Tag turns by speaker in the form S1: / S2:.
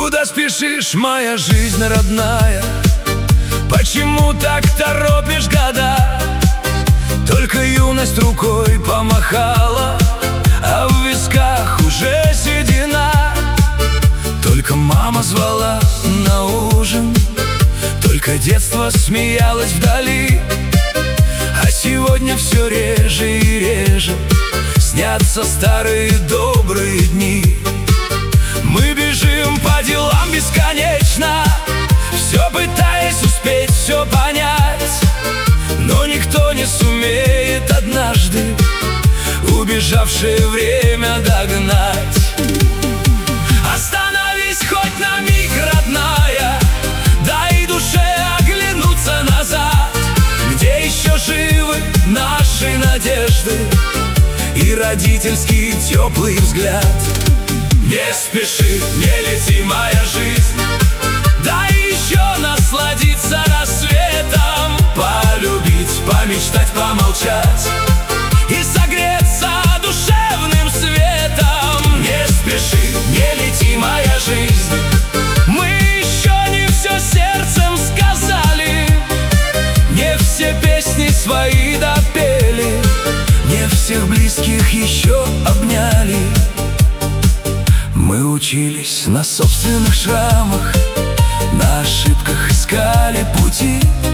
S1: Куда спешишь, моя жизнь родная? Почему так торопишь года? Только юность рукой помахала, а в висках уже седина. Только мама звала на ужин, только детство смеялось вдали. А сегодня все реже и реже снятся старые добрые дни. Мы бежим по делам бесконечно, все пытаясь успеть, все понять. Но никто не сумеет однажды убежавшее время догнать. Остановись хоть на миг, родная, дай душе оглянуться назад, где еще живы наши надежды и родительский теплый взгляд. Не спеши, не лети, моя жизнь, дай еще насладиться рассветом, полюбить, помечтать, помолчать и согреться душевным светом. Не спеши, не лети, моя жизнь, мы еще не все сердцем сказали, не все песни свои допели, не всех близких еще обняли. Мы учились на собственных шрамах, на ошибках искали пути.